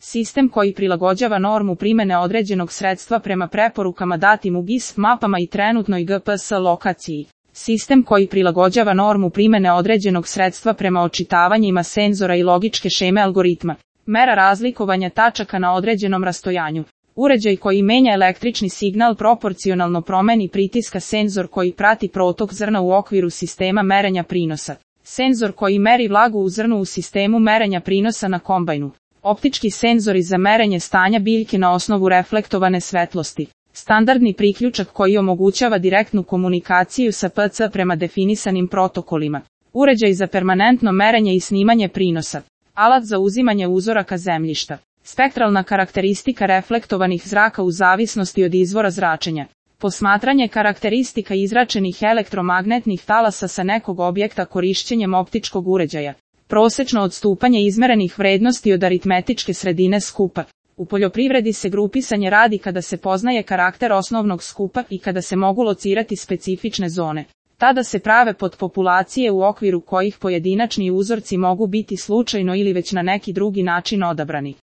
sistem koji prilagođava normu primene određenog sredstva prema preporukama datim u GIS mapama i trenutnoj GPS lokaciji. Sistem koji prilagođava normu primene određenog sredstva prema očitavanjima senzora i logičke šeme algoritma. Mera razlikovanja tačaka na određenom rastojanju. Uređaj koji menja električni signal proporcionalno promeni pritiska, senzor koji prati protok zrna u okviru sistema merenja prinosa. Senzor koji meri vlagu u zrnu u sistemu merenja prinosa na kombajnu. Optički senzori za merenje stanja biljke na osnovu reflektovane svetlosti. Standardni priključak koji omogućava direktnu komunikaciju sa PC prema definisanim protokolima. Uređaj za permanentno merenje i snimanje prinosa. Alat za uzimanje uzoraka zemljišta. Spektralna karakteristika reflektovanih zraka u zavisnosti od izvora zračenja. Posmatranje karakteristika izračenih elektromagnetnih talasa sa nekog objekta korišćenjem optičkog uređaja. Prosečno odstupanje izmerenih vrednosti od aritmetičke sredine skupa. U poljoprivredi se grupisanje radi kada se poznaje karakter osnovnog skupa i kada se mogu locirati specifične zone. Tada se prave podpopulacije u okviru kojih pojedinačni uzorci mogu biti slučajno ili već na neki drugi način odabrani.